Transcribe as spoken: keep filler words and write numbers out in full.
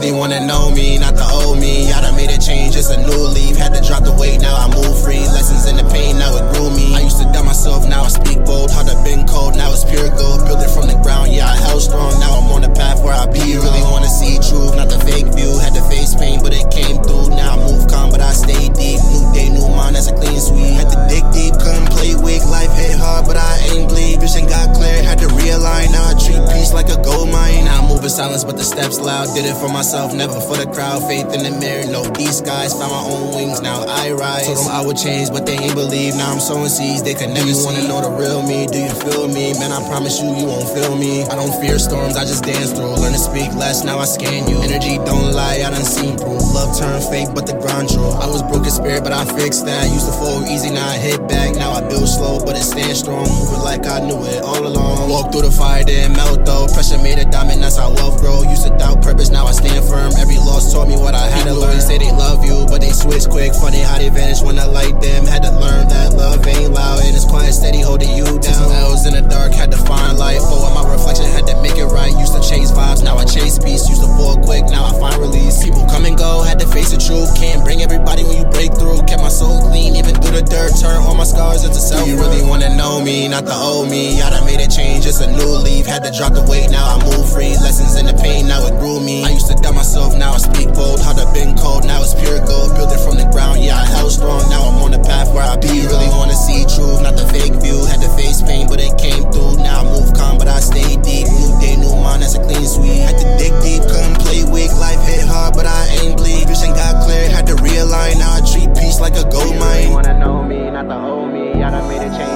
really wanna know me, not the old me. I done made a change, it's a new leaf. Had to drop the weight, now I move free. Lessons in the pain, now it grew me. I used to doubt myself, now I speak bold. Hard to been cold, now it's pure gold. Build it from the ground, yeah, I held strong. Now I'm on the path where I be. Really wanna see truth, not the fake view. Had to face pain, but it came through. Now I move calm, but I stay deep. New day, new mind, that's a clean sweep. Had to dig deep, couldn't play weak. Life hit hard, but I ain't bleed. Vision got clear, had to realign. Now I treat peace like a gold mine. Now I move in silence, but the steps loud. Did it for myself, never for the crowd. Faith in the mirror, no these skies. Found my own wings, now I rise. Told them I would change, but they ain't believe. Now I'm sowing seeds, they could never see. Wanna know the real me, do you feel me? Man, I promise you, you won't feel me. I don't fear storms, I just dance through. Learn to speak less, now I scan you. Energy don't lie, I done seen proof. Love turned fake, but the grind true. I was broken spirit, but I fixed that. Used to fall easy, now I hit back. Now I build slow, but it stands strong. Moving like I knew it all along. Walk through the fire, didn't melt though. Pressure made a diamond, that's how wealth grow. Used to doubt purpose, now I stand firm. Every loss taught me what I had to learn. Say they love you, but they switch quick. Funny how they vanish when I like them. Had to learn that love ain't loud, and it's quiet, steady, holding you down. L's in the dark, had to find light. Forward my reflection, had to make it right. Used to chase vibes, now I chase peace. Used to fall quick, now I find release. People come and go, had to face the truth. Can't bring everybody when you break through. Kept my soul clean, even through the dirt. Turn all my scars into self. You really wanna know me, not the old me. I done made a change, it's a new leaf. Had to drop the weight, now I move free. Lessons in the pain, now it grew me. I used to doubt myself, now I speak bold. Hard to been cold, now it's pure gold. Build it from the ground, yeah, I held strong. Now I'm on the path where I be. You really wanna see truth, not the fake view. Had to face pain, but it came through. Now I move calm, but I stay deep. New day, new mind, that's a clean sweep. Had to dig deep, couldn't play weak. Life hit hard, but I ain't bleed. Vision got clear, had to realign. Now I treat peace like a gold mine. You really wanna know me, not the old me. I done made a change.